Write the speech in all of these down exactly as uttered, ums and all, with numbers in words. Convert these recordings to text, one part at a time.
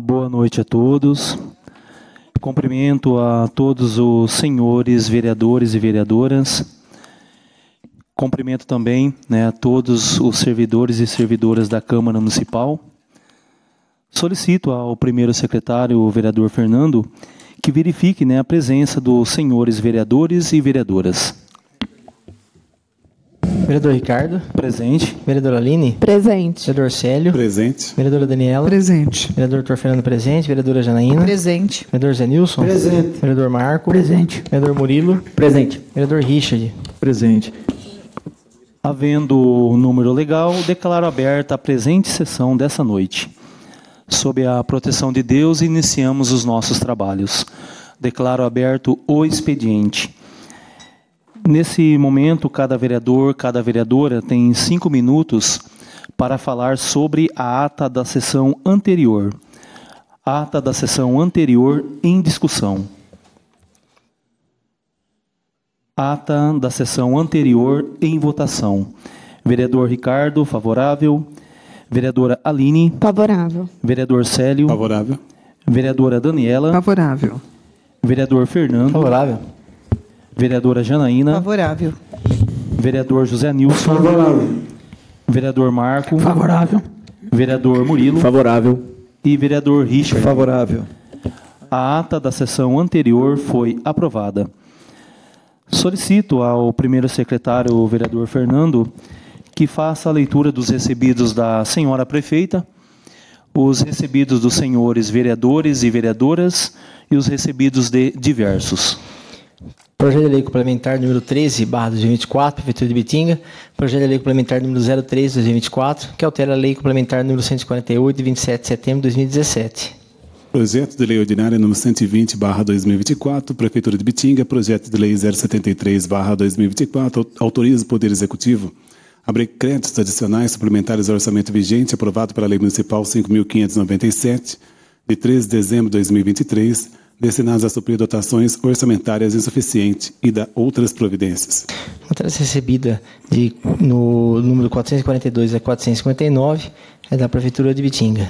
Boa noite a todos. Cumprimento a todos os senhores vereadores e vereadoras. Cumprimento também, né, a todos os servidores e servidoras da Câmara Municipal. Solicito ao primeiro secretário, o vereador Fernando, que verifique, né, a presença dos senhores vereadores e vereadoras. Vereador Ricardo. Presente. Vereadora Aline. Presente. Vereador Célio. Presente. Vereadora Daniela. Presente. Vereador Doutor Fernando presente. Vereadora Janaína. Presente. Vereador Zé Nilson. Presente. Vereador Marco. Presente. Vereador Murilo. Presente. Vereador Richard. Presente. Havendo o número legal, declaro aberta a presente sessão dessa noite. Sob a proteção de Deus, iniciamos os nossos trabalhos. Declaro aberto o expediente. Nesse momento, cada vereador, cada vereadora tem cinco minutos para falar sobre a ata da sessão anterior. Ata da sessão anterior em discussão. Ata da sessão anterior em votação. Vereador Ricardo, favorável. Vereadora Aline. Favorável. Vereador Célio. Favorável. Vereadora Daniela. Favorável. Vereador Fernando. Favorável. Vereadora Janaína. Favorável. Vereador José Nilson. Favorável. Vereador Marco. Favorável. Vereador Murilo. Favorável. E vereador Richard. Favorável. A ata da sessão anterior foi aprovada. Solicito ao primeiro secretário, o vereador Fernando, que faça a leitura dos recebidos da senhora prefeita, os recebidos dos senhores vereadores e vereadoras e os recebidos de diversos. Projeto de Lei Complementar número treze, barra dois mil e vinte e quatro, Prefeitura de Ibitinga. Projeto de Lei Complementar número zero três, dois mil e vinte e quatro, que altera a Lei Complementar número cento e quarenta e oito, de vinte e sete de setembro de dois mil e dezessete. Projeto de Lei Ordinária número cento e vinte, barra dois mil e vinte e quatro, Prefeitura de Ibitinga. Projeto de Lei zero setenta e três, barra dois mil e vinte e quatro, autoriza o Poder Executivo a abrir créditos adicionais suplementares ao orçamento vigente aprovado pela Lei Municipal cinco mil quinhentos e noventa e sete, de três de dezembro de dois mil e vinte e três, destinadas a suprir dotações orçamentárias insuficientes e da outras providências. Matéria recebida de, no número quatrocentos e quarenta e dois a quatrocentos e cinquenta e nove é da Prefeitura de Ibitinga.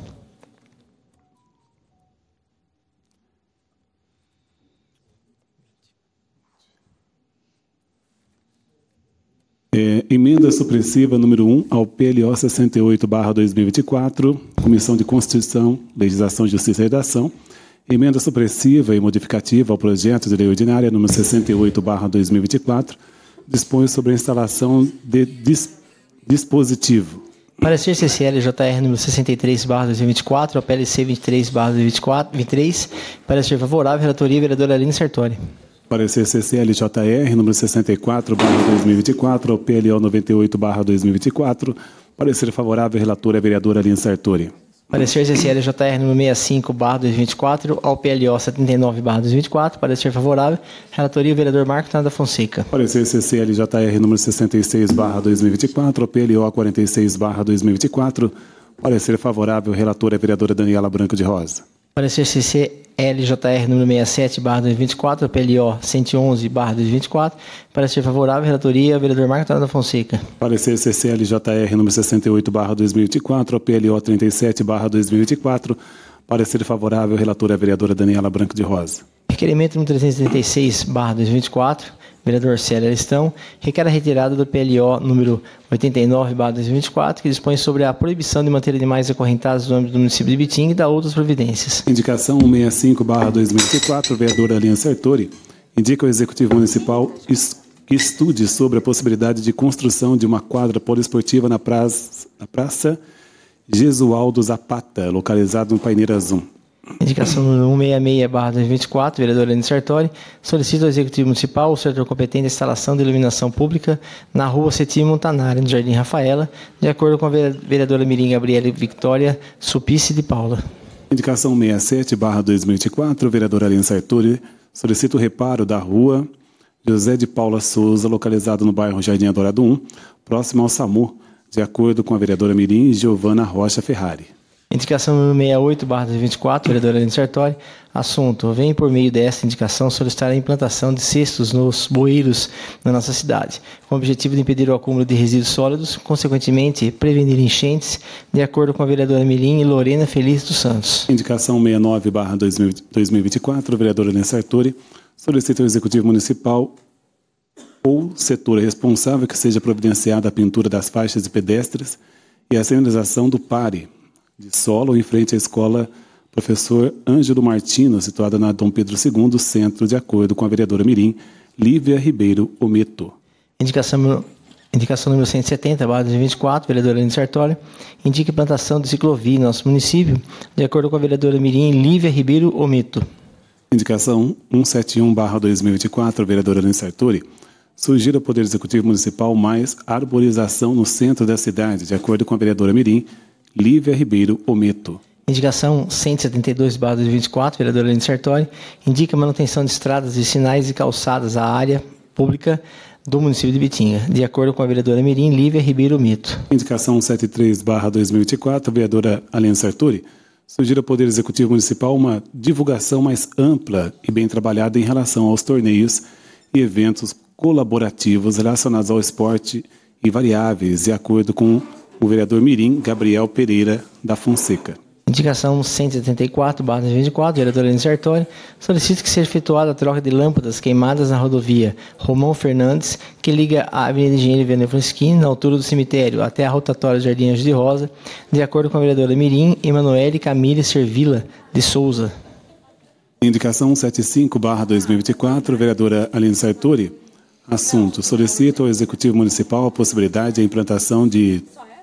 É, emenda supressiva número um ao P L O sessenta e oito, barra dois mil e vinte e quatro, Comissão de Constituição, Legislação, Justiça e Redação. Emenda supressiva e modificativa ao Projeto de Lei Ordinária número sessenta e oito, barra dois mil e vinte e quatro, dispõe sobre a instalação de dis, dispositivo. Parecer C C L J R número sessenta e três, barra dois mil e vinte e quatro, ao P L C vinte e três, barra dois mil e vinte e quatro, vinte e três. Parecer favorável, relatoria, vereadora Aline Sartori. Parecer C C L J R número sessenta e quatro, barra dois mil e vinte e quatro, ao P L O noventa e oito, barra dois mil e vinte e quatro. Parecer favorável, relatora, vereadora Aline Sartori. Parecer C C L J R número sessenta e cinco, barra dois mil e vinte e quatro, ao P L O setenta e nove, barra dois mil e vinte e quatro. Parecer favorável, relatoria, vereador Marco Nada Fonseca. Parecer C C L J R número sessenta e seis, barra dois mil e vinte e quatro, ao P L O quarenta e seis, barra dois mil e vinte e quatro. Parecer favorável, relatora, vereadora Daniela Branco de Rosa. Parecer C C L J R número sessenta e sete, barra dois mil e vinte e quatro, P L O cento e onze, barra dois mil e vinte e quatro. Parecer favorável, relatoria, vereador Marco Nada Fonseca. Parecer C C L J R número sessenta e oito, barra dois mil e vinte e quatro, ao P L O trinta e sete, barra dois mil e vinte e quatro. Parecer favorável, relatora, vereadora Daniela Branco de Rosa. Requerimento número trezentos e trinta e seis, barra dois mil e vinte e quatro, vereador Célio Aristão, requer a retirada do P L O número oitenta e nove, barra dois mil e vinte e quatro, que dispõe sobre a proibição de manter animais acorrentados no âmbito do município de Ibitinga e da outras providências. Indicação cento e sessenta e cinco, barra dois mil e vinte e quatro, vereadora Aline Sartori, indica ao Executivo Municipal que estude sobre a possibilidade de construção de uma quadra poliesportiva na praça, na praça Jesualdo Zapata, localizado no Paineiras um. Indicação número cento e sessenta e seis, barra dois mil e vinte e quatro, vereador Aline Sartori, solicita ao Executivo Municipal o setor competente a instalação de iluminação pública na rua Setimo Montanari, no Jardim Rafaela, de acordo com a vereadora Mirim Gabriele Victória Suplicy de Paula. Indicação cento e sessenta e sete, barra dois mil e vinte e quatro, vereadora Aline Sartori, solicita o reparo da rua José de Paula Souza, localizado no bairro Jardim Adorado um, próximo ao SAMU, de acordo com a vereadora Mirim Giovana Rocha Ferrari. Indicação número sessenta e oito, barra dois mil e vinte e quatro, vereadora Aline Sartori. Assunto: vem por meio desta indicação solicitar a implantação de cestos nos bueiros na nossa cidade, com o objetivo de impedir o acúmulo de resíduos sólidos, consequentemente prevenir enchentes, de acordo com a vereadora Mirim e Lorena Feliz dos Santos. Indicação sessenta e nove, barra dois mil e vinte e quatro, vereadora Aline Sartori, solicita ao Executivo Municipal ou setor responsável que seja providenciada a pintura das faixas de pedestres e a sinalização do pare de solo em frente à escola Professor Ângelo Martino, situada na Dom Pedro segundo, centro, de acordo com a vereadora Mirim, Lívia Ribeiro Ometo. Indicação, indicação número cento e setenta, barra dois mil e vinte e quatro, vereadora Aline Sartori, indica implantação de ciclovia em nosso município, de acordo com a vereadora Mirim, Lívia Ribeiro Ometo. Indicação cento e setenta e um, barra dois mil e vinte e quatro, vereadora Aline Sartori, sugira ao Poder Executivo Municipal mais arborização no centro da cidade, de acordo com a vereadora Mirim, Lívia Ribeiro Ometo. Indicação cento e setenta e dois, barra dois mil e vinte e quatro, vereadora Aline Sartori, indica manutenção de estradas e sinais e calçadas à área pública do município de Bitinga, de acordo com a vereadora Mirim, Lívia Ribeiro Mito. Indicação cento e setenta e três, barra dois mil e vinte e quatro, vereadora Aline Sartori, sugira ao Poder Executivo Municipal uma divulgação mais ampla e bem trabalhada em relação aos torneios e eventos colaborativos relacionados ao esporte e variáveis, de acordo com o vereador Mirim, Gabriel Pereira da Fonseca. Indicação cento e setenta e quatro, barra dois mil e vinte e quatro, vereadora Aline Sartori, solicita que seja efetuada a troca de lâmpadas queimadas na rodovia Romão Fernandes, que liga a Avenida Engenheiro Vianney Francisquini, na altura do cemitério, até a rotatória Jardim Anjo de Rosa, de acordo com a vereadora Mirim, Emanuele Camille Servila de Souza. Indicação cento e setenta e cinco, barra dois mil e vinte e quatro, vereadora Aline Sartori, assunto: solicita ao Executivo Municipal a possibilidade de implantação de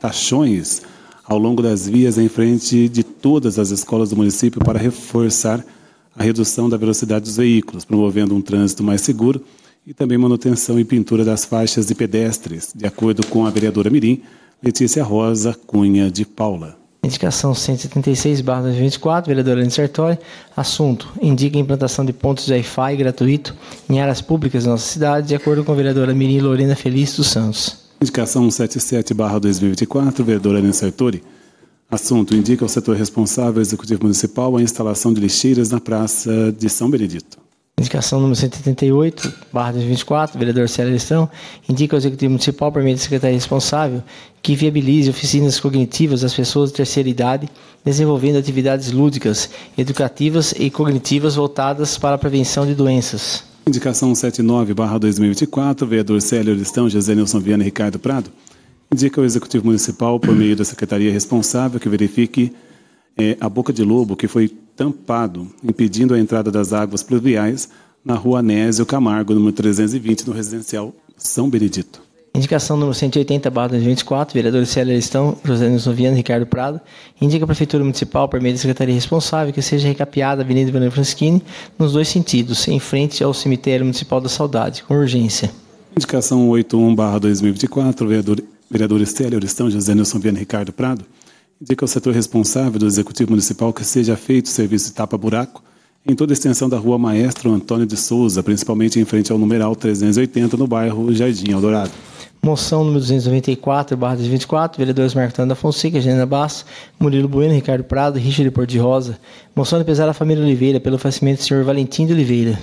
taxões ao longo das vias em frente de todas as escolas do município para reforçar a redução da velocidade dos veículos, promovendo um trânsito mais seguro e também manutenção e pintura das faixas de pedestres, de acordo com a vereadora Mirim, Letícia Rosa Cunha de Paula. Indicação cento e setenta e seis, barra dois mil e vinte e quatro, vereadora Aline Sartori, assunto: indica a implantação de pontos de Wi-Fi gratuito em áreas públicas da nossa cidade, de acordo com a vereadora Mirim Lorena Feliz dos Santos. Indicação cento e setenta e sete, barra dois mil e vinte e quatro, vereadora Aline Sartori, assunto: indica ao setor responsável executivo municipal a instalação de lixeiras na Praça de São Benedito. Indicação número cento e setenta e oito, barra dois mil e vinte e quatro, vereador Célio Listrão, indica ao executivo municipal, por meio da secretaria responsável, que viabilize oficinas cognitivas às pessoas de terceira idade, desenvolvendo atividades lúdicas, educativas e cognitivas voltadas para a prevenção de doenças. Indicação cento e setenta e nove, barra dois mil e vinte e quatro, vereador Célio Listão, José Nilson Viana e Ricardo Prado, indica ao Executivo Municipal, por meio da Secretaria responsável, que verifique é, a boca de lobo que foi tampado, impedindo a entrada das águas pluviais na rua Anésio Camargo, número trezentos e vinte, no residencial São Benedito. Indicação número cento e oitenta, barra dois mil e vinte e quatro, vereadores Célio Listão, José Nilson Viana e Ricardo Prado, indica a Prefeitura Municipal, por meio da Secretaria responsável, que seja recapeada a Avenida Vianney Francisquini nos dois sentidos, em frente ao Cemitério Municipal da Saudade, com urgência. Indicação oitenta e um, barra dois mil e vinte e quatro, vereador, vereadores Célio Listão, José Nilson Viana e Ricardo Prado, indica ao setor responsável do Executivo Municipal que seja feito o serviço de tapa-buraco em toda a extensão da rua Maestro Antônio de Souza, principalmente em frente ao numeral trezentos e oitenta, no bairro Jardim Eldorado. Moção número duzentos e noventa e quatro, barra dois mil e vinte e quatro, vereadores Marco Antônio da Fonseca, Janina Basso, Murilo Bueno, Ricardo Prado, Richard de Porto de Rosa. Moção de pesar à família Oliveira pelo falecimento do senhor Valentim de Oliveira.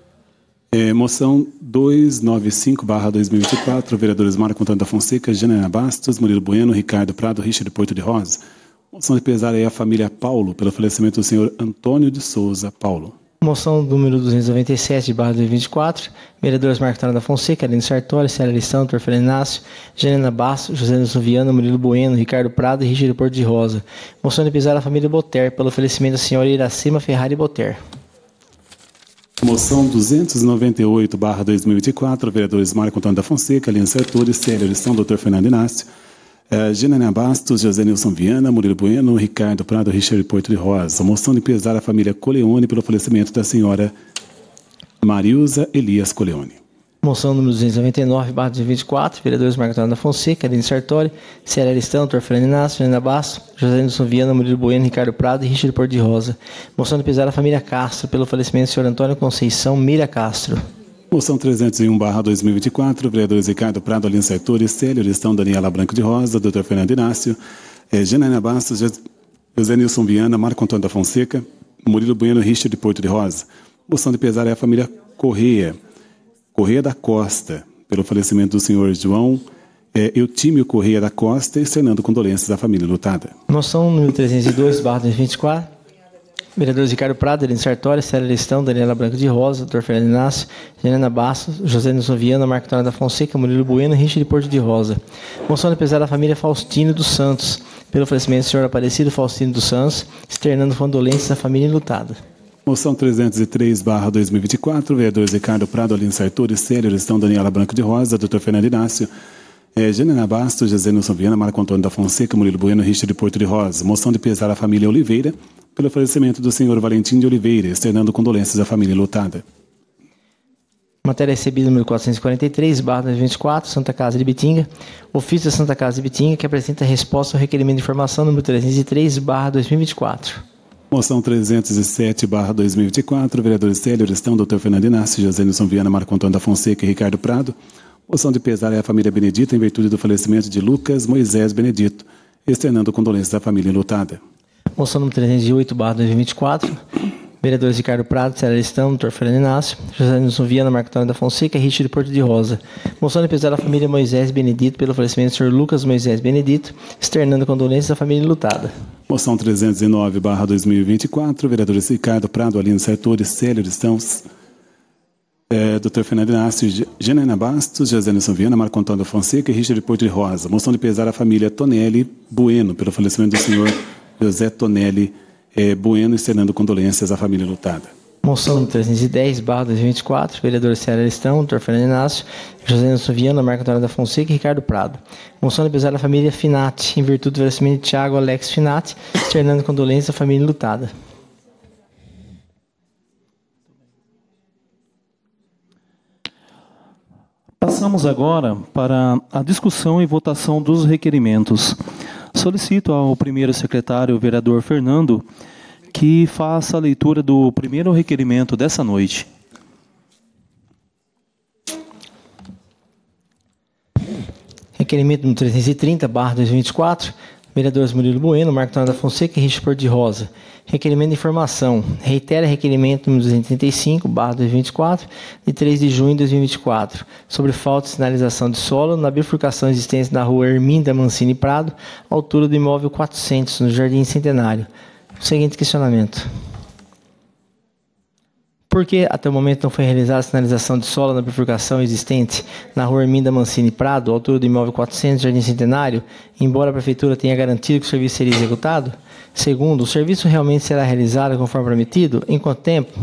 É, moção duzentos e noventa e cinco, barra dois mil e vinte e quatro, vereadores Marco Antônio da Fonseca, Janina Bastos, Murilo Bueno, Ricardo Prado, Richard de Porto de Rosa. Moção de pesar à família Paulo pelo falecimento do senhor Antônio de Souza Paulo. Moção número duzentos e noventa e sete, barra dois mil e vinte e quatro, vereadores Marco Antônio da Fonseca, Aline Sartori, Célio Listão, Dr. Fernando Inácio, Janina Basso, José Nilson Viana, Murilo Bueno, Ricardo Prado e Richard de Porto de Rosa. Moção de pesar à família Boter pelo falecimento da senhora Iracema Ferrari Boter. Moção duzentos e noventa e oito, barra dois mil e vinte e quatro, vereadores Marco Antônio da Fonseca, Aline Sartori, Célio Listão, doutor Fernando Inácio, Uh, Janina Bastos, José Nilson Viana, Murilo Bueno, Ricardo Prado, Richard Porto de Rosa. Moção de pesar à família Coleone pelo falecimento da senhora Marilza Elias Coleone. Moção número duzentos e noventa e nove, barra dois mil e vinte e quatro, vereadores Marco Antônio da Fonseca, Aline Sartori, Célia Listão, doutor Fernando Inácio, Janina Bastos, José Nilson Viana, Murilo Bueno, Ricardo Prado e Richard Porto de Rosa. Moção de pesar à família Castro pelo falecimento do senhor Antônio Conceição Mira Castro. Moção trezentos e um, barra dois mil e vinte e quatro, vereadores Ricardo Prado, Aline Sartori, Célio Listão, Daniela Branco de Rosa, doutor Fernando Inácio, eh, Janaina Bastos, José Nilson Viana, Marco Antônio da Fonseca, Murilo Bueno, Richard de Porto de Rosa. Moção de pesar é a família Correia, Correia da Costa, pelo falecimento do senhor João é, Eutímio Correia da Costa, externando condolências à família lutada. Moção número trezentos e dois, barra dois mil e vinte e quatro. Vereadores Ricardo Prado, Helene Sartori, Célia Listão, Daniela Branco de Rosa, doutor Fernando Inácio, Helena Bastos, José Nilson Viana, Marco Antônio da Fonseca, Murilo Bueno, Richard de Porto de Rosa. Moção de pesar da família Faustino dos Santos, pelo falecimento do senhor Aparecido Faustino dos Santos, externando condolências à família enlutada. Moção trezentos e três, barra dois mil e vinte e quatro, vereadores Ricardo Prado, Aline Sartori, Célia Listão, Daniela Branco de Rosa, doutor Fernando Inácio, é, Helena Bastos, José Nilson Viana, Marco Antônio da Fonseca, Murilo Bueno, Richard de Porto de Rosa. Moção de pesar à família Oliveira, pelo falecimento do senhor Valentim de Oliveira, externando condolências à família lutada. Matéria recebida número quatrocentos e quarenta e três, barra dois mil e vinte e quatro, Santa Casa de Bitinga. Ofício da Santa Casa de Bitinga, que apresenta a resposta ao requerimento de informação número trezentos e três, barra dois mil e vinte e quatro. Moção trezentos e sete, barra dois mil e vinte e quatro, vereadores Célio Orestão, doutor Fernando Inácio, José Nilson Viana, Marco Antônio da Fonseca e Ricardo Prado. Moção de pesar é a família Benedito, em virtude do falecimento de Lucas Moisés Benedito, externando condolências à família enlutada. Moção número trezentos e oito, barra dois mil e vinte e quatro. Vereadores Ricardo Prado, Célia Listão, doutor Fernando Inácio, José Nilson Viana, Marco Antônio da Fonseca e Richard de Porto de Rosa. Moção de pesar da família Moisés Benedito pelo falecimento do senhor Lucas Moisés Benedito, externando condolências à família enlutada. Moção trezentos e nove, barra dois mil e vinte e quatro, vereadores Ricardo Prado, Aline Sartori, Célio Listão, é, doutor Fernando Inácio, Janaina Bastos, José Nilson Viana, Marco Antônio da Fonseca e Richard de Porto de Rosa. Moção de pesar à família Tonelli Bueno pelo falecimento do senhor José Tonelli é, Bueno, externando condolências à família lutada. Moção número trezentos e dez, barra dois mil e vinte e quatro, vereador Célia Listão, doutor Fernando Inácio, José Nilson Viana, Marco Antônio da Fonseca e Ricardo Prado. Moção de pesar da família Finati, em virtude do falecimento de Thiago Alex Finati, externando condolências à família lutada. Passamos agora para a discussão e votação dos requerimentos. Solicito ao primeiro secretário, o vereador Fernando, que faça a leitura do primeiro requerimento dessa noite. Requerimento número trezentos e trinta, barra dois mil e vinte e quatro, vereadores Murilo Bueno, Marco Antônio da Fonseca e Richard Porto de Rosa. Requerimento de informação. Reitera requerimento número duzentos e trinta e cinco, barra dois mil e vinte e quatro, de três de junho de dois mil e vinte e quatro, sobre falta de sinalização de solo na bifurcação existente na rua Herminda Mancini Prado, altura do imóvel quatrocentos, no Jardim Centenário. O seguinte questionamento. Por que até o momento não foi realizada a sinalização de solo na bifurcação existente na rua Herminda Mancini Prado, altura do imóvel quatrocentos, Jardim Centenário, embora a Prefeitura tenha garantido que o serviço seria executado? Segundo, o serviço realmente será realizado conforme prometido? Em quanto tempo?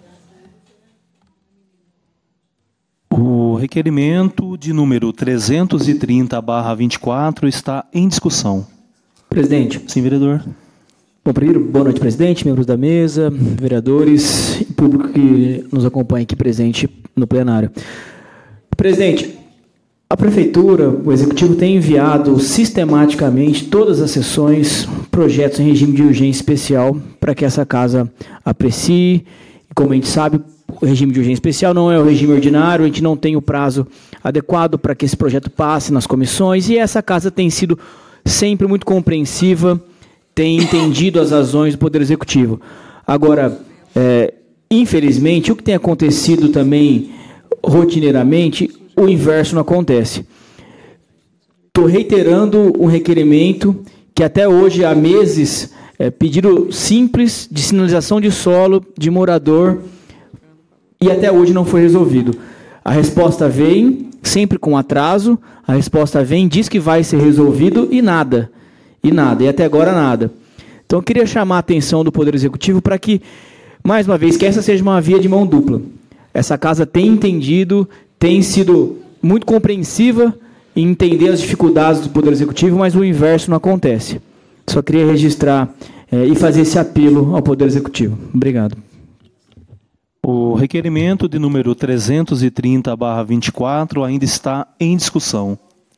O requerimento de número trezentos e trinta, barra vinte e quatro, está em discussão. Presidente. Sim, vereador. Bom, primeiro, boa noite, presidente, membros da mesa, vereadores e público que nos acompanha aqui presente no plenário. Presidente, a Prefeitura, o Executivo, tem enviado sistematicamente todas as sessões, projetos em regime de urgência especial para que essa casa aprecie. E como a gente sabe, o regime de urgência especial não é o regime ordinário, a gente não tem o prazo adequado para que esse projeto passe nas comissões e essa casa tem sido sempre muito compreensiva, tem entendido as razões do Poder Executivo. Agora, é, infelizmente, o que tem acontecido também rotineiramente, o inverso não acontece. Estou reiterando um requerimento que até hoje há meses, é, pedido simples de sinalização de solo de morador e até hoje não foi resolvido. A resposta vem sempre com atraso, a resposta vem, diz que vai ser resolvido e nada. E nada, e até agora nada. Então eu queria chamar a atenção do Poder Executivo para que, mais uma vez, que essa seja uma via de mão dupla. Essa casa tem entendido, tem sido muito compreensiva em entender as dificuldades do Poder Executivo, mas o inverso não acontece. Só queria registrar é, e fazer esse apelo ao Poder Executivo. Obrigado. O requerimento de número trezentos e trinta, barra vinte e quatro ainda está em discussão.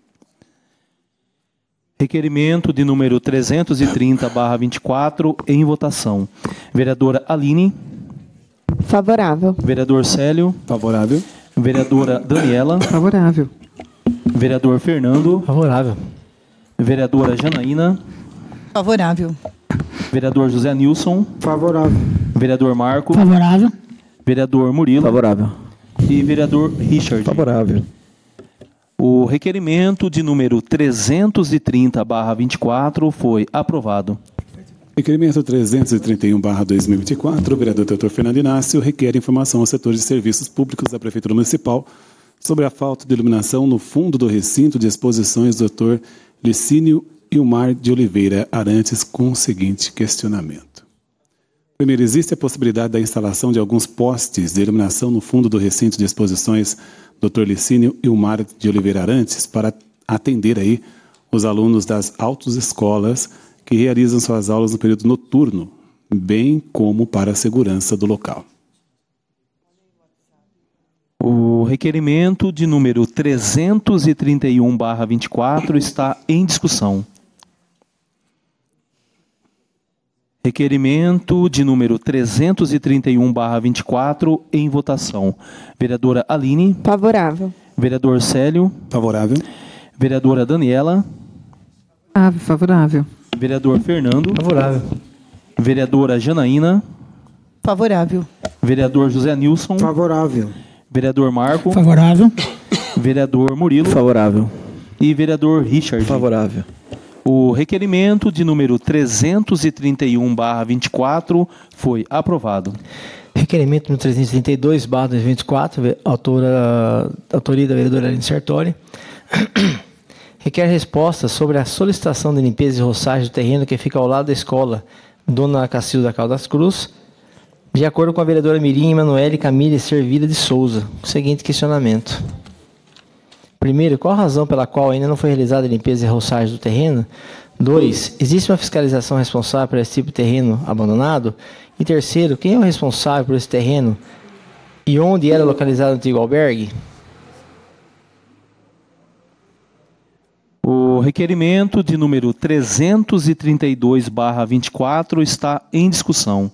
Requerimento de número trezentos e trinta, barra vinte e quatro, em votação. Vereadora Aline. Favorável. Vereador Célio. Favorável. Vereadora Daniela. Favorável. Vereador Fernando. Favorável. Vereadora Janaína. Favorável. Vereador José Nilson. Favorável. Vereador Marco. Favorável. Vereador Murilo. Favorável. E vereador Richard. Favorável. O requerimento de número trezentos e trinta barra vinte e quatro foi aprovado. Requerimento trezentos e trinta e um barra dois mil e vinte e quatro, o vereador doutor Fernando Inácio requer informação ao setor de serviços públicos da Prefeitura Municipal sobre a falta de iluminação no fundo do recinto de exposições do doutor Licínio Ilmar de Oliveira Arantes, com o seguinte questionamento. Primeiro, existe a possibilidade da instalação de alguns postes de iluminação no fundo do recinto de exposições doutor Licínio Ilmar de Oliveira Arantes para atender aí os alunos das autoescolas que realizam suas aulas no período noturno, bem como para a segurança do local. O requerimento de número trezentos e trinta e um barra vinte e quatro está em discussão. Requerimento de número trezentos e trinta e um barra vinte e quatro em votação. Vereadora Aline. Favorável. Vereador Célio. Favorável. Vereadora Daniela. Ah, favorável. Vereador Fernando. Favorável. Vereadora Janaína. Favorável. Vereador José Nilson. Favorável. Vereador Marco. Favorável. Vereador Murilo. Favorável. E vereador Richard. Favorável. O requerimento de número trezentos e trinta e um barra vinte e quatro foi aprovado. Requerimento número trezentos e trinta e dois barra dois mil e vinte e quatro, autora, autoria da vereadora Aline Sartori. Requer resposta sobre a solicitação de limpeza e roçagem do terreno que fica ao lado da escola Dona Cacilda da Caldas Cruz, de acordo com a vereadora Mirim Emanuele Camille Servida de Souza. O seguinte questionamento. Primeiro, qual a razão pela qual ainda não foi realizada a limpeza e roçagem do terreno? Dois, existe uma fiscalização responsável por esse tipo de terreno abandonado? E terceiro, quem é o responsável por esse terreno e onde era localizado o antigo albergue? O requerimento de número trezentos e trinta e dois barra vinte e quatro está em discussão.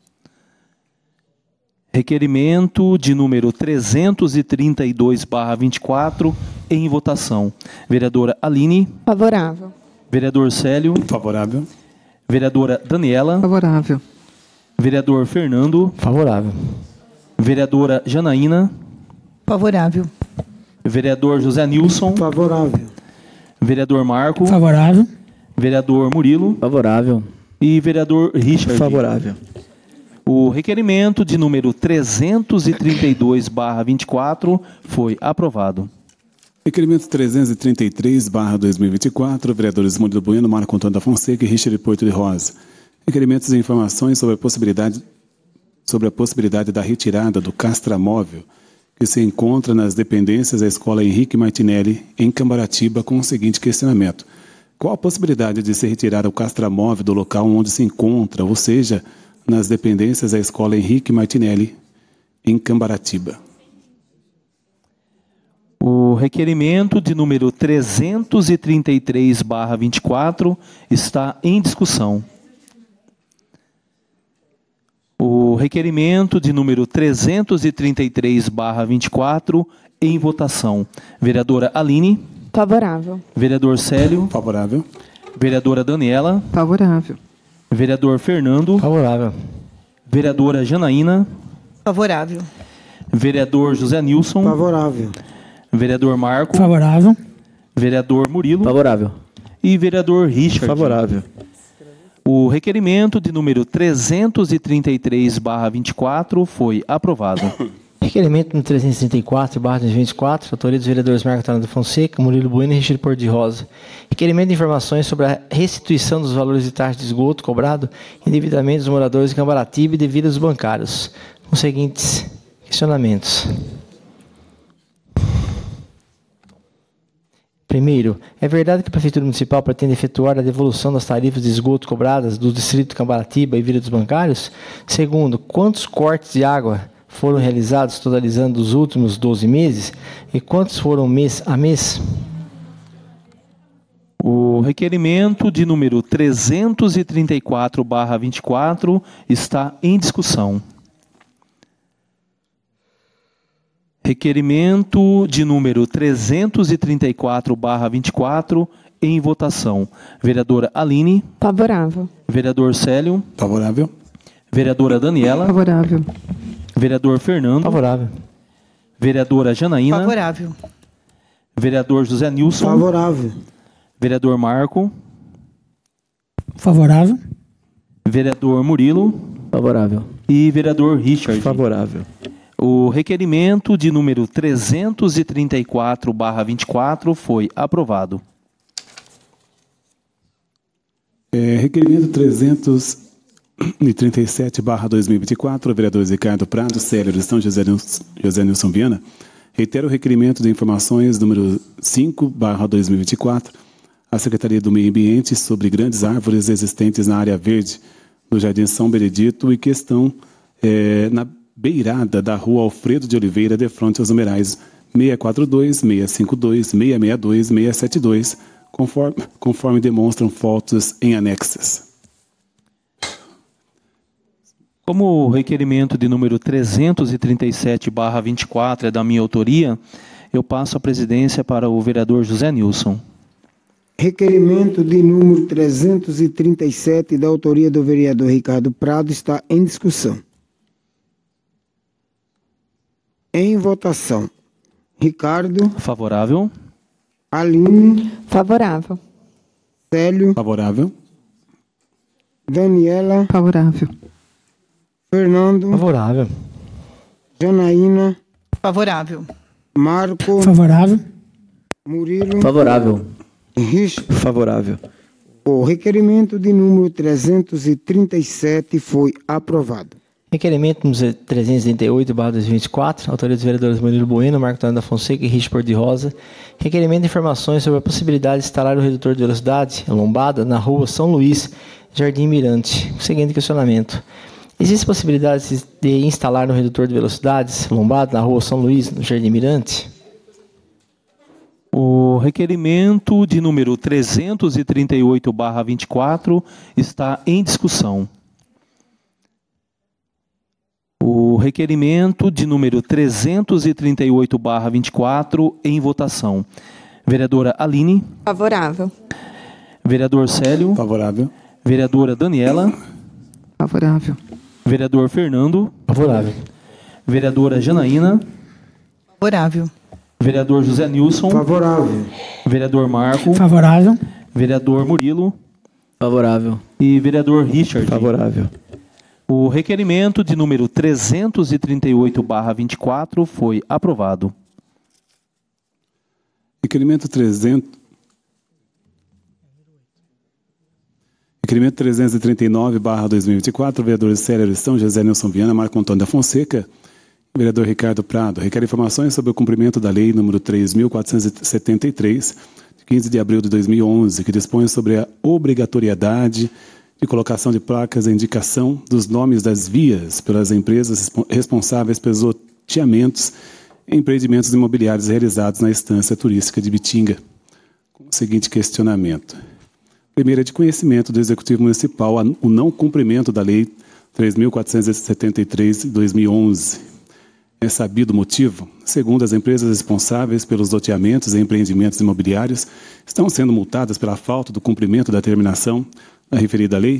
Requerimento de número trezentos e trinta e dois barra vinte e quatro em votação. Vereadora Aline. Favorável. Vereador Célio. Favorável. Vereadora Daniela. Favorável. Vereador Fernando. Favorável. Vereadora Janaína. Favorável. Vereador José Nilson. Favorável. Vereador Marco. Favorável. Vereador Murilo. Favorável. E vereador Richard. Favorável. O requerimento de número trezentos e trinta e dois barra vinte e quatro foi aprovado. Requerimento trezentos e trinta e três barra dois mil e vinte e quatro, vereadores Murilo Bueno, Marco Antônio da Fonseca e Richard Porto de Rosa. Requerimentos e informações sobre a possibilidade, sobre a possibilidade da retirada do castramóvel que se encontra nas dependências da Escola Henrique Martinelli, em Cambaratiba, com o seguinte questionamento. Qual a possibilidade de se retirar o castramóvel do local onde se encontra, ou seja, nas dependências da Escola Henrique Martinelli, em Cambaratiba? O requerimento de número trezentos e trinta e três barra vinte e quatro está em discussão. O requerimento de número trezentos e trinta e três barra vinte e quatro em votação. Vereadora Aline. Favorável. Vereador Célio. Favorável. Vereadora Daniela. Favorável. Vereador Fernando. Favorável. Vereadora Janaína. Favorável. Vereador José Nilson. Favorável. Vereador Marco. Favorável. Vereador Murilo. Favorável. E vereador Richard. Favorável. O requerimento de número trezentos e trinta e três barra vinte e quatro foi aprovado. Requerimento no trezentos e trinta e quatro barra dois mil e vinte e quatro, autoria dos vereadores Marco Antônio da Fonseca, Murilo Bueno e Richard Porto de Rosa. Requerimento de informações sobre a restituição dos valores de taxa de esgoto cobrado indevidamente dos moradores de Cambaratiba e devido aos bancários. Com os seguintes questionamentos. Primeiro, é verdade que a Prefeitura Municipal pretende efetuar a devolução das tarifas de esgoto cobradas do Distrito de Cambaratiba e Vila dos Bancários? Segundo, quantos cortes de água foram realizados totalizando os últimos doze meses? E quantos foram mês a mês? O requerimento de número trezentos e trinta e quatro barra vinte e quatro está em discussão. Requerimento de número trezentos e trinta e quatro barra vinte e quatro em votação. Vereadora Aline. Favorável. Vereador Célio. Favorável. Vereadora Daniela. Favorável. Vereador Fernando. Favorável. Vereadora Janaína. Favorável. Vereador José Nilson. Favorável. Vereador Marco. Favorável. Vereador Murilo. Favorável. E vereador Richard. Favorável. O requerimento de número trezentos e trinta e quatro barra vinte e quatro foi aprovado. É, requerimento trezentos e trinta e sete barra dois mil e vinte e quatro, vereadores Ricardo Prado, Célio Aristão, José Nilson, José Nilson Viana, reitera o requerimento de informações número cinco barra dois mil e vinte e quatro, à Secretaria do Meio Ambiente sobre grandes árvores existentes na área verde do Jardim São Benedito e que estão é, na beirada da rua Alfredo de Oliveira, de frente aos numerais seis quatro dois, seis cinco dois, seis seis dois, seis sete dois, conforme, conforme demonstram fotos em anexas. Como o requerimento de número trezentos e trinta e sete barra vinte e quatro é da minha autoria, eu passo a presidência para o vereador José Nilson. Requerimento de número trezentos e trinta e sete, da autoria do vereador Ricardo Prado, está em discussão. Em votação. Ricardo. Favorável. Aline. Favorável. Célio. Favorável. Daniela. Favorável. Fernando. Favorável. Janaína. Favorável. Marco. Favorável. Murilo. Favorável. Rich. Favorável. O requerimento de número trezentos e trinta e sete foi aprovado. Requerimento número trezentos e trinta e oito barra dois mil e vinte e quatro, autoria dos vereadores Murilo Bueno, Marco Antônio da Fonseca e Richard de Rosa. Requerimento de informações sobre a possibilidade de instalar o redutor de velocidade, a lombada, na rua São Luís, Jardim Mirante. O seguinte questionamento. Existe possibilidade de instalar um redutor de velocidades, lombada, na rua São Luís, no Jardim Mirante? O requerimento de número trezentos e trinta e oito barra vinte e quatro está em discussão. O requerimento de número trezentos e trinta e oito barra vinte e quatro em votação. Vereadora Aline. Favorável. Vereador Célio. Favorável. Vereadora Daniela. Favorável. Vereador Fernando. Favorável. Vereadora Janaína. Favorável. Vereador José Nilson. Favorável. Vereador Marco. Favorável. Vereador Murilo. Favorável. E vereador Richard. Favorável. O requerimento de número trezentos e trinta e oito barra vinte e quatro foi aprovado. Requerimento trezentos. Requerimento trezentos e trinta e nove barra dois mil e vinte e quatro, vereadores Célio Aristão, José Nilson Viana, Marco Antônio da Fonseca, vereador Ricardo Prado, requer informações sobre o cumprimento da Lei número três mil quatrocentos e setenta e três, de quinze de abril de dois mil e onze, que dispõe sobre a obrigatoriedade de colocação de placas e indicação dos nomes das vias pelas empresas responsáveis pelos loteamentos e empreendimentos imobiliários realizados na estância turística de Bitinga. Com o seguinte questionamento. Primeiro é de conhecimento do Executivo Municipal o não cumprimento da Lei três mil quatrocentos e setenta e três de dois mil e onze. É sabido o motivo? Segundo, as empresas responsáveis pelos loteamentos e empreendimentos imobiliários estão sendo multadas pela falta do cumprimento da determinação da referida lei?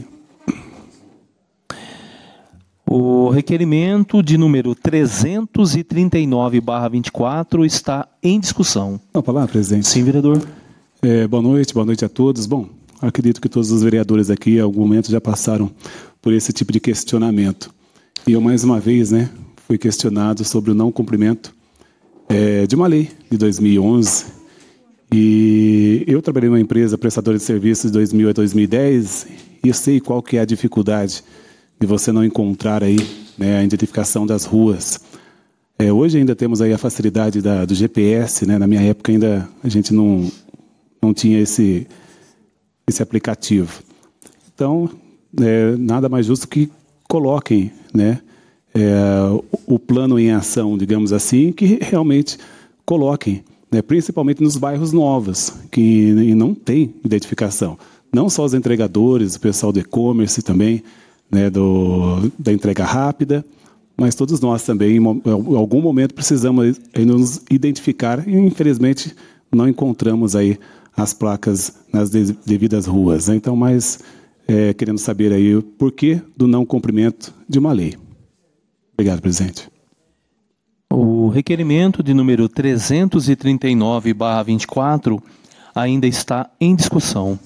O requerimento de número trezentos e trinta e nove barra vinte e quatro está em discussão. Uma palavra, presidente. Sim, vereador. É, boa noite, boa noite a todos. Bom, acredito que todos os vereadores aqui, em algum momento, já passaram por esse tipo de questionamento. E eu, mais uma vez, né, fui questionado sobre o não cumprimento é, de uma lei de dois mil e onze. E eu trabalhei numa empresa prestadora de serviços de dois mil a dois mil e dez e eu sei qual que é a dificuldade de você não encontrar aí, né, a identificação das ruas. É, hoje ainda temos aí a facilidade da, do G P S, né? Na minha época ainda a gente não, não tinha esse, esse aplicativo. Então, é, nada mais justo que coloquem, né, é, o, o plano em ação, digamos assim, que realmente coloquem, né, principalmente nos bairros novos, que não tem identificação. Não só os entregadores, o pessoal do e-commerce também, né, do, da entrega rápida, mas todos nós também, em algum momento, precisamos nos identificar e, infelizmente, não encontramos aí as placas nas devidas ruas. Então, mas é, queremos saber aí o porquê do não cumprimento de uma lei. Obrigado, presidente. O requerimento de número trezentos e trinta e nove barra vinte e quatro ainda está em discussão.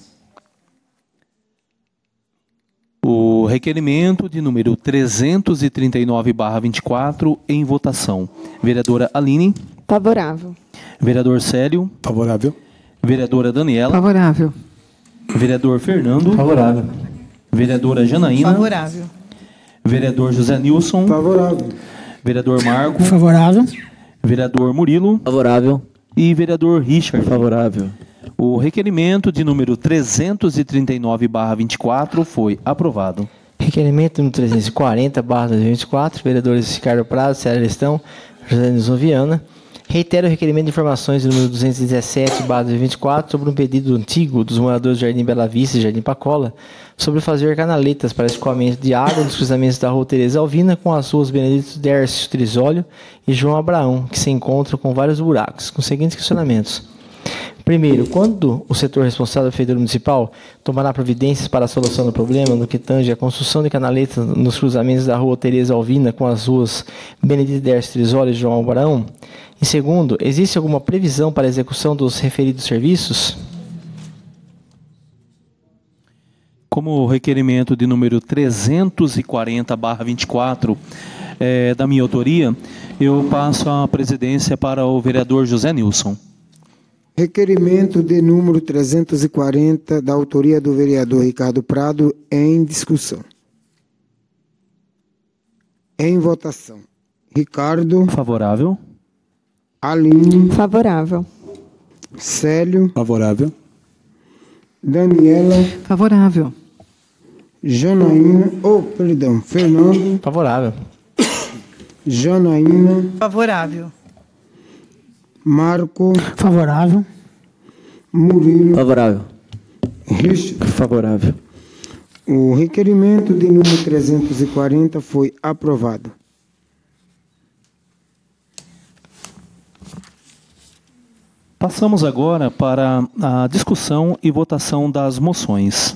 O requerimento de número trezentos e trinta e nove barra vinte e quatro em votação. Vereadora Aline. Favorável. Vereador Célio. Favorável. Vereadora Daniela. Favorável. Vereador Fernando. Favorável. Vereadora Janaína. Favorável. Vereador José Nilson. Favorável. Vereador Marco. Favorável. Vereador Murilo. Favorável. E vereador Richard. Favorável. O requerimento de número trezentos e trinta e nove barra vinte e quatro foi aprovado. Requerimento número trezentos e quarenta barra dois mil e vinte e quatro, vereadores Ricardo Prado, Célia Lestão, José Nilson Viana. Reitero o requerimento de informações número duzentos e dezessete barra dois mil e vinte e quatro sobre um pedido antigo dos moradores do Jardim Bela Vista e Jardim Pacola sobre fazer canaletas para escoamento de água nos cruzamentos da rua Tereza Alvina com as ruas Benedito Dércio Trisólio e João Abraão, que se encontram com vários buracos, com os seguintes questionamentos. Primeiro, quando o setor responsável da Prefeitura Municipal tomará providências para a solução do problema no que tange a construção de canaletas nos cruzamentos da rua Tereza Alvina com as ruas Benedito Dércio Trisólio e João Abraão? E segundo, existe alguma previsão para a execução dos referidos serviços? Como o requerimento de número trezentos e quarenta barra vinte e quatro é da minha autoria, eu passo a presidência para o vereador José Nilson. Requerimento de número trezentos e quarenta, da autoria do vereador Ricardo Prado, em discussão. Em votação. Ricardo. Favorável. Aline. Favorável. Célio. Favorável. Daniela. Favorável. Janaína. Oh, perdão. Fernando. Favorável. Janaína. Favorável. Marco. Favorável. Murilo. Favorável. Richard. Favorável. O requerimento de número trezentos e quarenta foi aprovado. Passamos agora para a discussão e votação das moções.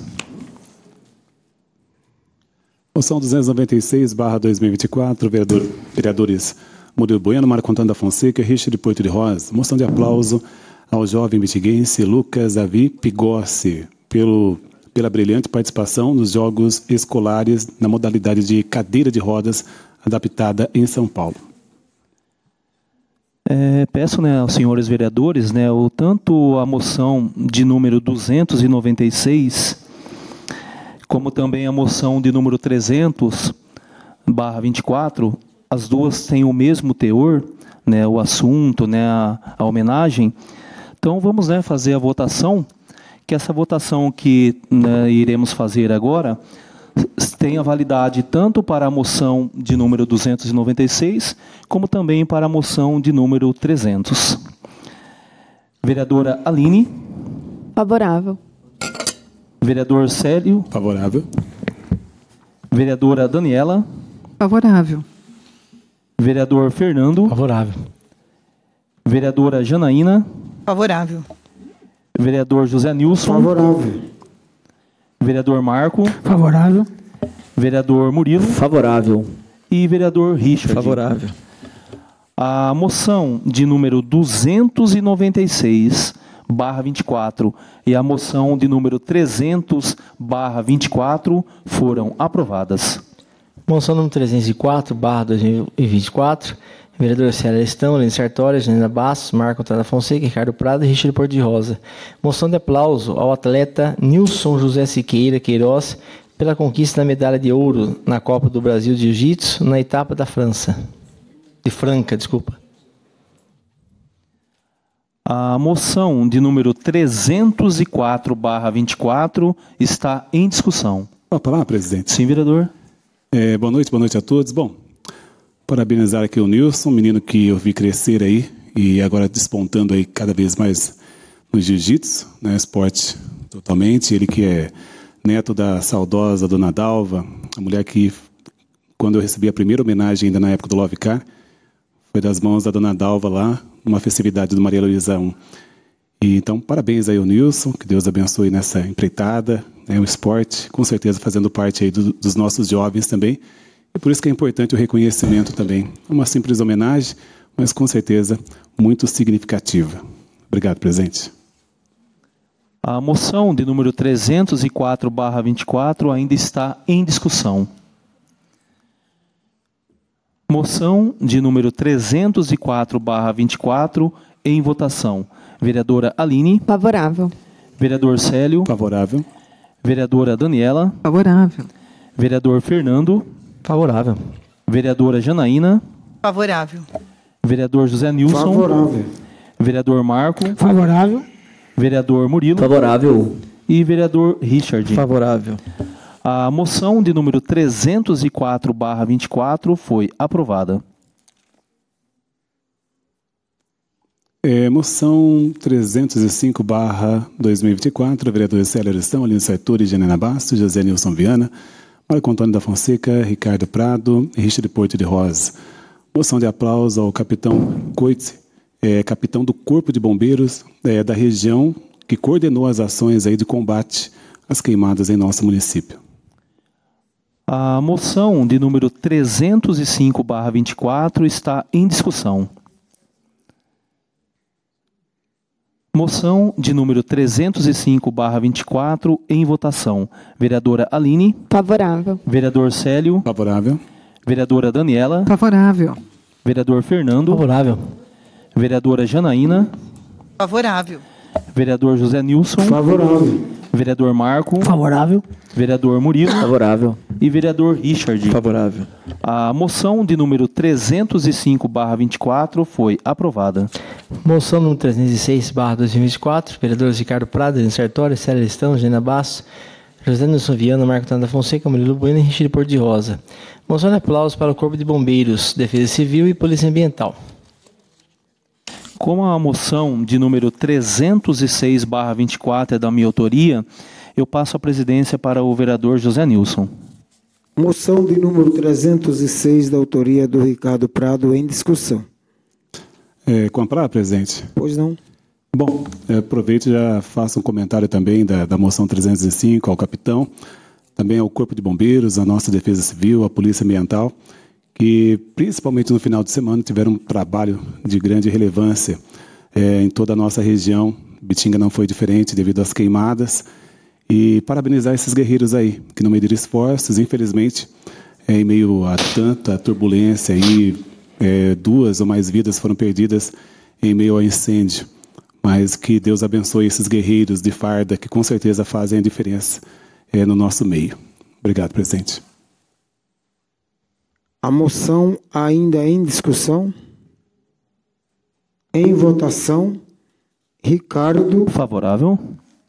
Moção duzentos e noventa e seis barra dois mil e vinte e quatro, vereador, vereadores Murilo Bueno, Marco Antônio da Fonseca e Richard Porto de Rosa. Moção de aplauso ao jovem bitiguense Lucas Avi Pigossi pelo, pela brilhante participação nos Jogos Escolares na modalidade de cadeira de rodas adaptada em São Paulo. É, peço, né, aos senhores vereadores, né, o, tanto a moção de número duzentos e noventa e seis, como também a moção de número trezentos barra vinte e quatro, as duas têm o mesmo teor, né, o assunto, né, a, a homenagem. Então vamos, né, fazer a votação, que essa votação que, né, iremos fazer agora tenha validade tanto para a moção de número duzentos e noventa e seis, como também para a moção de número trezentos. Vereadora Aline. Favorável. Vereador Célio. Favorável. Vereadora Daniela. Favorável. Vereador Fernando. Favorável. Vereadora Janaína. Favorável. Vereador José Nilson. Favorável. Vereador Marco. Favorável. Vereador Murilo. Favorável. E vereador Richard. Favorável. A moção de número duzentos e noventa e seis barra vinte e quatro e a moção de número trezentos barra vinte e quatro foram aprovadas. Moção número trezentos e quatro barra dois mil e vinte e quatro, vereador Célia Lestão, Lene Sartori, Janina Bastos, Marco Antônio da Fonseca, Ricardo Prado e Richard Porto de Rosa. Moção de aplauso ao atleta Nilson José Siqueira Queiroz pela conquista da medalha de ouro na Copa do Brasil de Jiu-Jitsu na etapa da França. De Franca, desculpa. A moção de número trezentos e quatro barra vinte e quatro está em discussão. Pode falar, presidente? Sim, vereador. É, boa noite, boa noite a todos. Bom, parabenizar aqui o Nilson, menino que eu vi crescer aí e agora despontando aí cada vez mais no jiu-jitsu, né, esporte totalmente. Ele que é neto da saudosa Dona Dalva, a mulher que, quando eu recebi a primeira homenagem ainda na época do Love Car, foi das mãos da Dona Dalva lá, numa festividade do Maria Luísa I. E, então, parabéns aí ao Nilson, que Deus abençoe nessa empreitada, né, o esporte, com certeza fazendo parte aí do, dos nossos jovens também. E por isso que é importante o reconhecimento também. Uma simples homenagem, mas com certeza muito significativa. Obrigado, presidente. A moção de número trezentos e quatro barra vinte e quatro ainda está em discussão. Moção de número trezentos e quatro barra vinte e quatro em votação. Vereadora Aline. Favorável. Vereador Célio. Favorável. Vereadora Daniela. Favorável. Vereador Fernando. Favorável. Vereadora Janaína. Favorável. Vereador José Nilson. Favorável. Vereador Marco. Favorável. Vereador Murilo. Favorável. E vereador Richard. Favorável. A moção de número trezentos e quatro barra vinte e quatro foi aprovada. É, moção trezentos e cinco barra dois mil e vinte e quatro, vereadores Célio Aristão, Aline Sartori, Janina Bastos, José Nilson Viana, Marco Antônio da Fonseca, Ricardo Prado e Richard Porto de Rosa. Moção de aplauso ao capitão Coitze, é, capitão do Corpo de Bombeiros é, da região, que coordenou as ações aí de combate às queimadas em nosso município. A moção de número trezentos e cinco barra vinte e quatro está em discussão. Moção de número trezentos e cinco barra vinte e quatro em votação. Vereadora Aline. Favorável. Vereador Célio. Favorável. Vereadora Daniela. Favorável. Vereador Fernando. Favorável. Vereadora Janaína. Favorável. Vereador José Nilson. Favorável. Vereador Marco. Favorável. Vereador Murilo. Favorável. E vereador Richard. Favorável. A moção de número trezentos e cinco barra vinte e quatro foi aprovada. Moção número trezentos e seis barra dois mil e vinte e quatro, vereadores Ricardo Prado, Aline Sartori, Célio Aristão, Gena Bastos, José Nilson Viana, Marco Antônio da Fonseca, Murilo Bueno e Richard Porto de Rosa. Moção de aplauso para o Corpo de Bombeiros, Defesa Civil e Polícia Ambiental. Como a moção de número trezentos e seis barra vinte e quatro é da minha autoria, eu passo a presidência para o vereador José Nilson. Moção de número trezentos e seis da autoria do Ricardo Prado em discussão. É, com a palavra, presidente. Pois não. Bom, é, aproveito e já faço um comentário também da, da moção trezentos e cinco ao capitão, também ao Corpo de Bombeiros, à nossa Defesa Civil, à Polícia Ambiental, que principalmente no final de semana tiveram um trabalho de grande relevância é, em toda a nossa região. Bitinga não foi diferente devido às queimadas. E parabenizar esses guerreiros aí, que não mediram esforços, infelizmente, é, em meio a tanta turbulência aí, é, duas ou mais vidas foram perdidas em meio ao incêndio. Mas que Deus abençoe esses guerreiros de farda, que com certeza fazem a diferença é, no nosso meio. Obrigado, presidente. A moção ainda em discussão. Em votação. Ricardo. Favorável.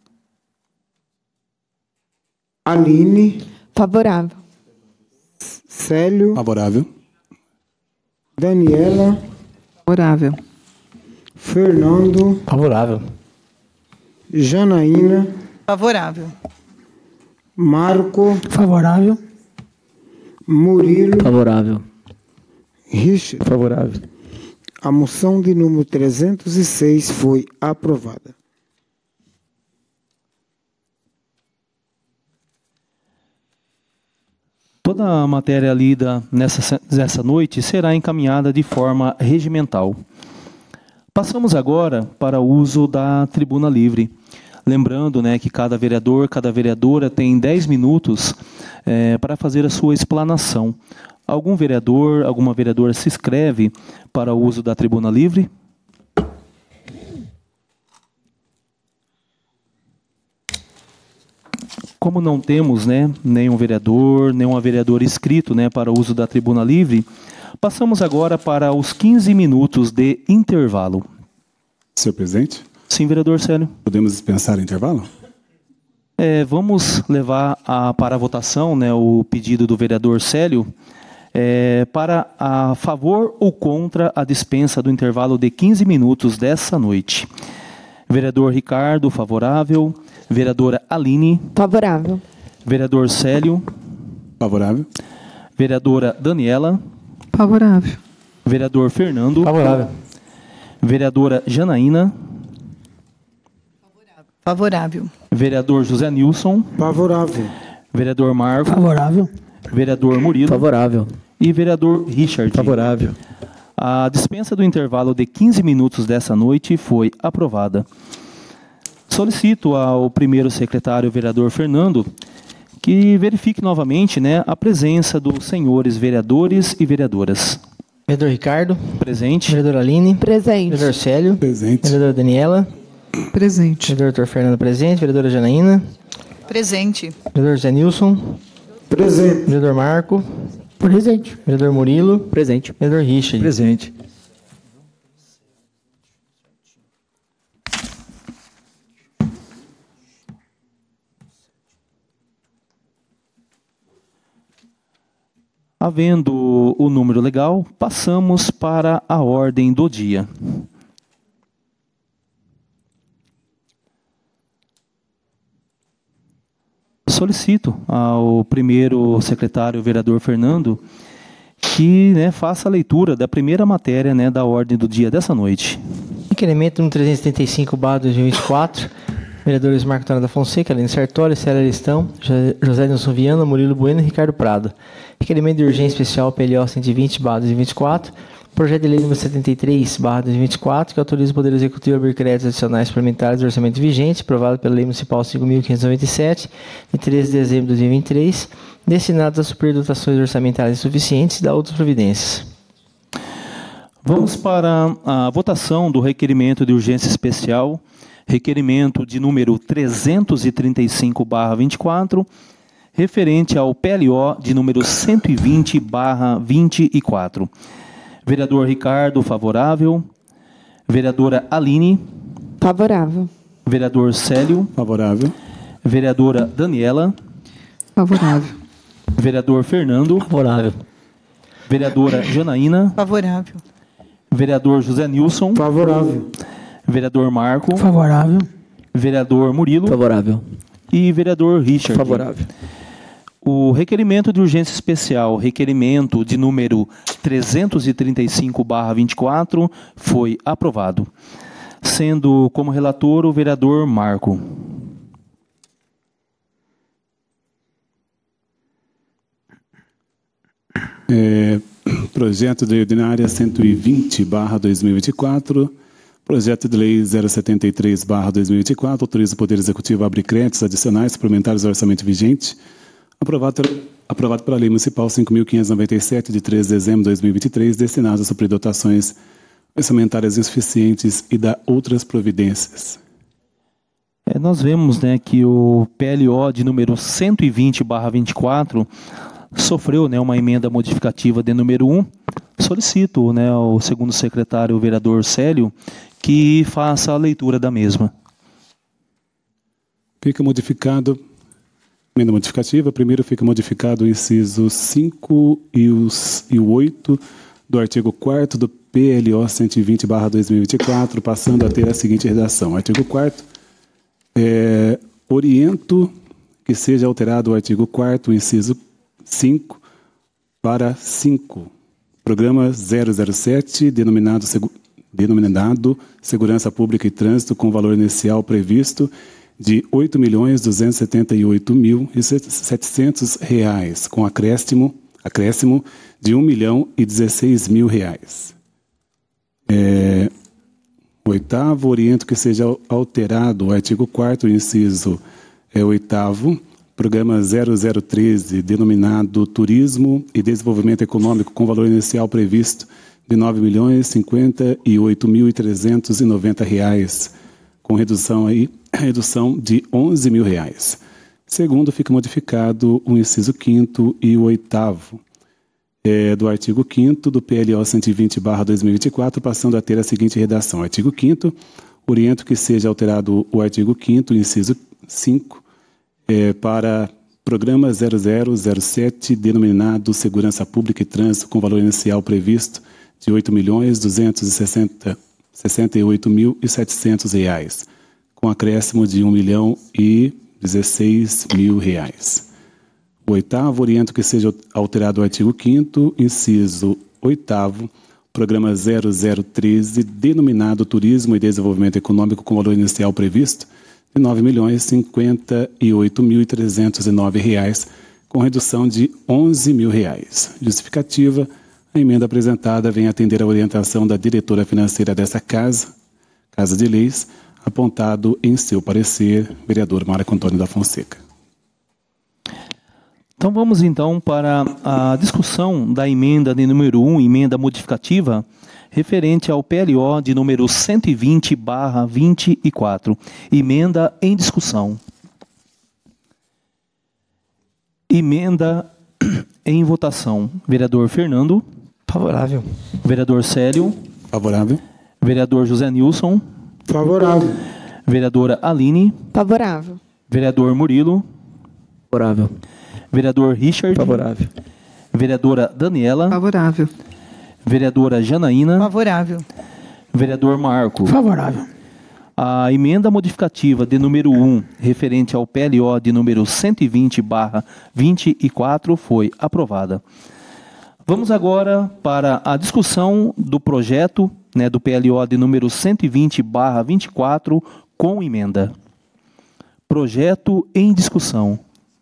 Aline. Favorável. Célio. Favorável. Daniela. Favorável. Fernando. Favorável. Janaína. Favorável. Marco. Favorável. Murilo. Favorável. Richard. Favorável. A moção de número trezentos e seis foi aprovada. Toda a matéria lida nessa, nessa noite será encaminhada de forma regimental. Passamos agora para o uso da tribuna livre. Lembrando, né, que cada vereador, cada vereadora tem dez minutos é, para fazer a sua explanação. Algum vereador, alguma vereadora se inscreve para o uso da tribuna livre? Como não temos, né, nenhum vereador, nenhuma vereadora inscrito, né, para o uso da tribuna livre, passamos agora para os quinze minutos de intervalo. Senhor presidente, Sim, vereador Célio. podemos dispensar o intervalo? É, vamos levar a, para a votação, né, o pedido do vereador Célio é, para a favor ou contra a dispensa do intervalo de quinze minutos dessa noite. Vereador Ricardo, favorável. Vereadora Aline. Favorável. Vereador Célio. Favorável. Vereadora Daniela. Favorável. Vereador Fernando. Favorável. Vereadora Janaína. Favorável. Vereador José Nilson. Favorável. Vereador Marco. Favorável. Vereador Murilo. Favorável. E vereador Richard. Favorável. A dispensa do intervalo de quinze minutos dessa noite foi aprovada. Solicito ao primeiro secretário, vereador Fernando, que verifique novamente, né, a presença dos senhores vereadores e vereadoras. Vereador Ricardo. Presente. Vereadora Aline. Presente. Vereador Célio. Presente. Vereadora Daniela. Presente. Vereador doutor Fernando presente. Vereadora Janaína. Presente. Vereador Zé Nilson. Presente. Vereador Marco. Presente. Vereador Murilo. Presente. Vereador Richard. Presente. Havendo o número legal, passamos para a ordem do dia. Solicito ao primeiro secretário, vereador Fernando, que, né, faça a leitura da primeira matéria, né, da ordem do dia dessa noite. Requerimento número trezentos e setenta e cinco barra dois mil e vinte e quatro. Vereadores Marco Antônio da Fonseca, Aline Sartori, Célia Aristão, José Nilson Viana, Murilo Bueno e Ricardo Prado. Requerimento de urgência especial P L O cento e vinte barra dois mil e vinte e quatro. Projeto de lei número setenta e três barra dois mil e vinte e quatro, que autoriza o Poder Executivo a abrir créditos adicionais suplementares do orçamento vigente, aprovado pela Lei Municipal cinco mil quinhentos e noventa e sete, de treze de dezembro de dois mil e vinte e três, destinados a suprir dotações orçamentárias insuficientes e da outras providências. Vamos para a votação do requerimento de urgência especial, requerimento de número trezentos e trinta e cinco barra vinte e quatro, referente ao P L O de número cento e vinte barra vinte e quatro. Vereador Ricardo, favorável. Vereadora Aline. Favorável. Vereador Célio. Favorável. Vereadora Daniela. Favorável. Vereador Fernando. Favorável. Vereadora Janaína. Favorável. Vereador José Nilson. Favorável. Vereador Marco. Favorável. Vereador Murilo. Favorável. E vereador Richard. Favorável. O requerimento de urgência especial, requerimento de número trezentos e trinta e cinco barra vinte e quatro, foi aprovado. Sendo como relator o vereador Marco. É, projeto de lei ordinária cento e vinte barra dois mil e vinte e quatro, projeto de lei zero setenta e três barra dois mil e vinte e quatro, autoriza o Poder Executivo a abrir créditos adicionais suplementares ao orçamento vigente, aprovado, aprovado pela Lei Municipal cinco mil quinhentos e noventa e sete, de treze de dezembro de dois mil e vinte e três, destinados a suprir dotações orçamentárias insuficientes e dar outras providências. É, nós vemos, né, que o P L O de número cento e vinte barra vinte e quatro sofreu, né, uma emenda modificativa de número um. Solicito, né, ao segundo secretário, o vereador Célio, que faça a leitura da mesma. Fica modificado, emenda modificativa, primeiro fica modificado o inciso cinco e, os, e o oito do artigo quarto do P L O cento e vinte barra dois mil e vinte e quatro, passando a ter a seguinte redação. Artigo quarto, é, oriento que seja alterado o artigo quarto, inciso cinco, para cinco. Programa zero zero sete, denominado, denominado Segurança Pública e Trânsito, com valor inicial previsto de oito milhões duzentos e setenta e oito mil e setecentos reais, com acréscimo, acréscimo de um milhão e dezesseis mil reais. É, oitavo, oriento que seja alterado o artigo quarto, inciso é, oitavo, Programa zero zero treze, denominado Turismo e Desenvolvimento Econômico, com valor inicial previsto de nove milhões cinquenta e oito mil e trezentos e noventa reais, com redução, aí, redução de onze mil reais. Segundo, fica modificado o inciso quinto e o oitavo é, do artigo quinto do P L O cento e vinte barra dois mil e vinte e quatro, passando a ter a seguinte redação. Artigo quinto, oriento que seja alterado o artigo quinto, inciso cinco, É, para Programa zero zero zero sete, denominado Segurança Pública e Trânsito, com valor inicial previsto de oito milhões duzentos e sessenta e oito mil e setecentos reais, com acréscimo de um milhão e dezesseis mil reais. O oitavo, oriento que seja alterado o artigo quinto, inciso oitavo, Programa zero zero treze, denominado Turismo e Desenvolvimento Econômico, com valor inicial previsto de nove milhões cinquenta e oito mil trezentos e nove reais, com redução de onze mil reais. Justificativa: a emenda apresentada vem atender a orientação da diretora financeira dessa casa, Casa de Leis, apontado em seu parecer, vereador Marco Antônio da Fonseca. Então vamos então para a discussão da emenda de número um, emenda modificativa, referente ao P L O de número cento e vinte barra vinte e quatro. Emenda em discussão. Emenda em votação. Vereador Fernando. Favorável. Vereador Célio. Favorável. Vereador José Nilson. Favorável. Vereadora Aline. Favorável. Vereador Murilo. Favorável. Vereador Richard. Favorável. Vereadora Daniela. Favorável. Vereadora Janaína. Favorável. Vereador Marco. Favorável. A emenda modificativa de número um, referente ao P L O de número cento e vinte barra vinte e quatro, foi aprovada. Vamos agora para a discussão do projeto, né, do P L O de número cento e vinte barra vinte e quatro, com emenda. Projeto em discussão.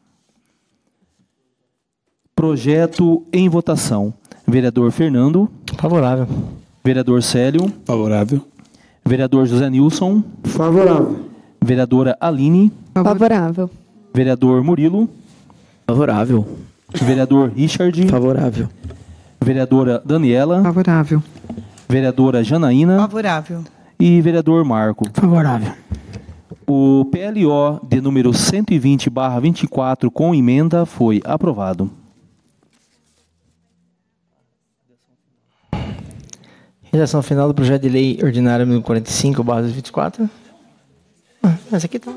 Projeto em votação. Vereador Fernando. Favorável. Vereador Célio. Favorável. Vereador José Nilson. Favorável. Vereadora Aline. Favorável. Vereador Murilo. Favorável. Vereador Richard. Favorável. Vereadora Daniela. Favorável. Vereadora Janaína. Favorável. E vereador Marco. Favorável. O P L O de número cento e vinte barra vinte e quatro com emenda foi aprovado. Redação final do projeto de lei ordinária número quarenta e cinco barra dois mil e vinte e quatro. Ah, essa aqui tá.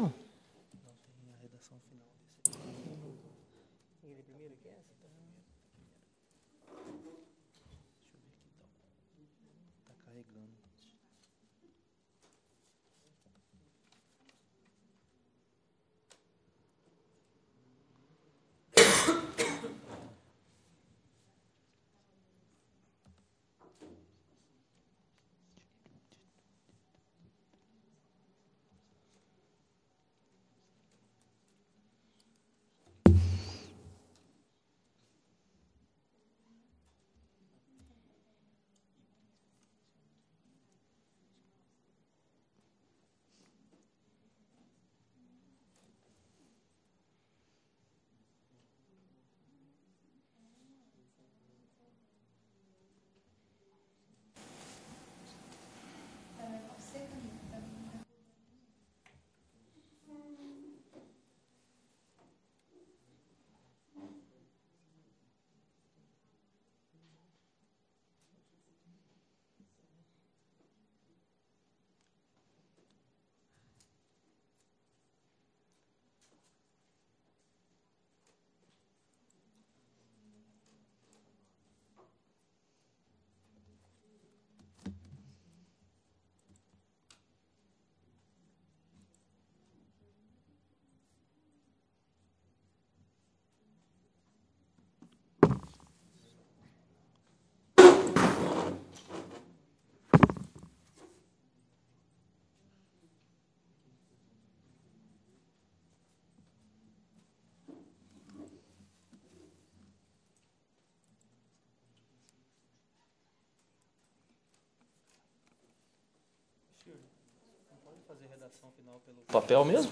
Papel mesmo?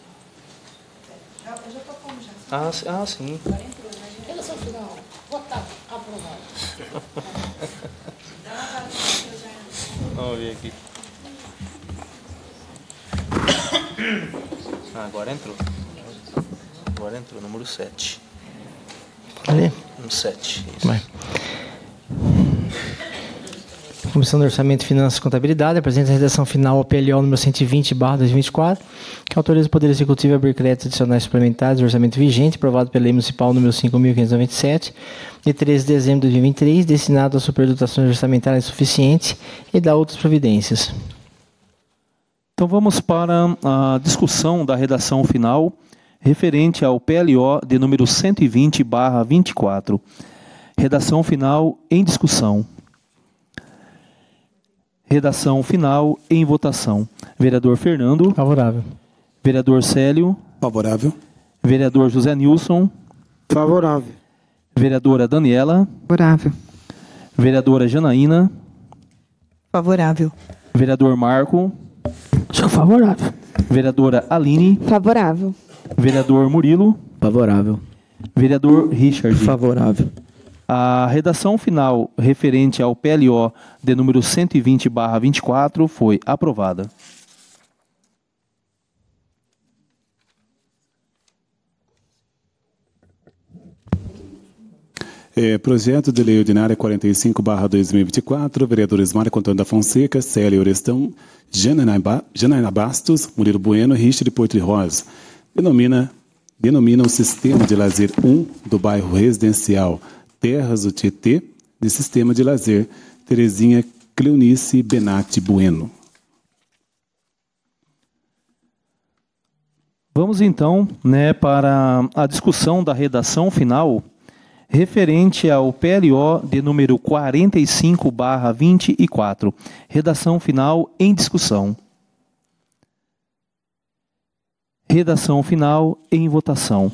Já estou como já. Ah, ah, sim. Redação final. Votado. Aprovado. Vamos ver aqui. Ah, agora entrou. Agora entrou, número sete. Ali? Número sete. Isso. Vai. Comissão de Orçamento, Finanças e Contabilidade apresenta a redação final ao P L O número cento e vinte barra dois mil e vinte e quatro, que autoriza o Poder Executivo a abrir créditos adicionais suplementares do orçamento vigente, aprovado pela Lei Municipal número cinco mil quinhentos e noventa e sete, de treze de dezembro de dois mil e vinte e três, destinado a superdotações orçamentárias suficientes e da outras providências. Então vamos para a discussão da redação final referente ao P L O de número cento e vinte barra vinte e quatro. Redação final em discussão. Redação final em votação. Vereador Fernando. Favorável. Vereador Célio. Favorável. Vereador José Nilson. Favorável. Vereadora Daniela. Favorável. Vereadora Janaína. Favorável. Vereador Marco. Sou favorável. Vereadora Aline. Favorável. Vereador Murilo. Favorável. Vereador Richard. Favorável. A redação final referente ao P L O de número cento e vinte barra vinte e quatro foi aprovada. É, projeto de lei ordinária quarenta e cinco barra dois mil e vinte e quatro, vereadores Marco Antônio da Fonseca, Célia Orestão, Janaína, Janaína Bastos, Murilo Bueno e Richard Porto Rosa. Denomina, denomina o Sistema de Lazer um do bairro residencial Terras do Tietê de Sistema de Lazer Terezinha Cleonice Benatti Bueno. Vamos então, né, para a discussão da redação final referente ao P L O de número quarenta e cinco barra vinte e quatro. Redação final em discussão. Redação final em votação.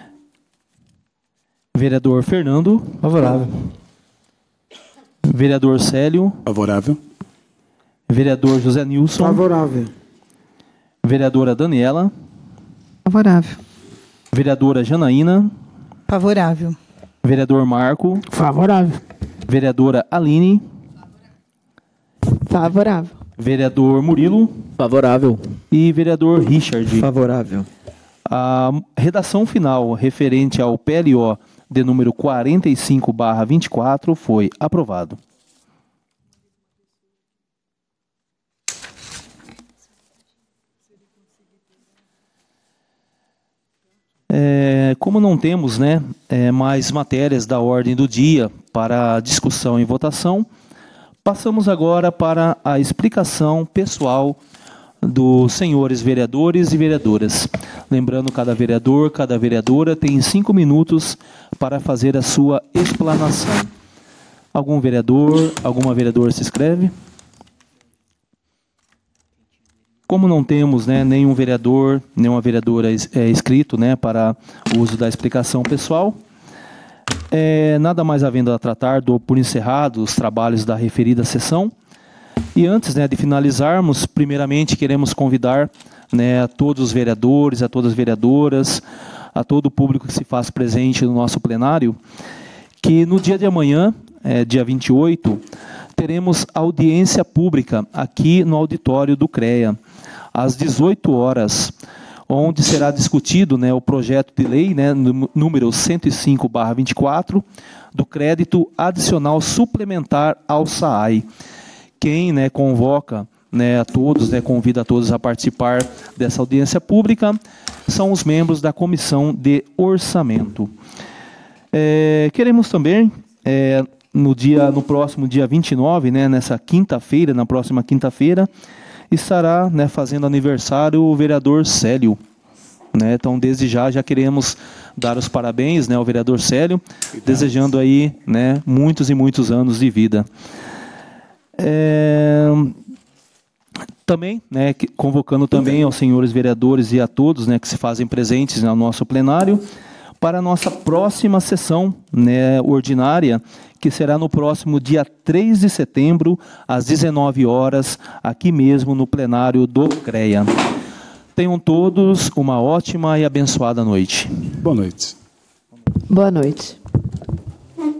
Vereador Fernando. Favorável. Vereador Célio. Favorável. Vereador José Nilson. Favorável. Vereadora Daniela. Favorável. Vereadora Janaína. Favorável. Vereador Marco. Favorável. Vereadora Aline. Favorável. Vereador Murilo. Favorável. E vereador Richard. Favorável. A redação final referente ao P L O de número quarenta e cinco barra vinte e quatro foi aprovado. É, como não temos, né, é, mais matérias da ordem do dia para discussão e votação, passamos agora para a explicação pessoal dos senhores vereadores e vereadoras. Lembrando, cada vereador, cada vereadora tem cinco minutos para fazer a sua explanação. Algum vereador, alguma vereadora se inscreve? Como não temos, né, nenhum vereador, nenhuma vereadora é, inscrito, né, para o uso da explicação pessoal, é, nada mais havendo a tratar, dou por encerrado os trabalhos da referida sessão. E antes, né, de finalizarmos, primeiramente queremos convidar, né, a todos os vereadores, a todas as vereadoras, a todo o público que se faz presente no nosso plenário, que no dia de amanhã, é, dia vinte e oito, teremos audiência pública aqui no auditório do CREA, às dezoito horas, onde será discutido, né, o projeto de lei, né, número cento e cinco barra vinte e quatro, do crédito adicional suplementar ao S A A I. Quem, né, convoca, né, a todos, né, convida a todos a participar dessa audiência pública são os membros da Comissão de Orçamento. É, queremos também, é, no, dia, no próximo dia vinte e nove, né, nessa quinta-feira, na próxima quinta-feira, estará, né, fazendo aniversário o vereador Célio. Né, então, desde já, já queremos dar os parabéns, né, ao vereador Célio, desejando aí, né, muitos e muitos anos de vida. É, também, né, convocando também aos senhores vereadores e a todos, né, que se fazem presentes no nosso plenário, para a nossa próxima sessão, né, ordinária, que será no próximo dia três de setembro, às dezenove horas, aqui mesmo no plenário do CREA. Tenham todos uma ótima e abençoada noite. Boa noite. Boa noite.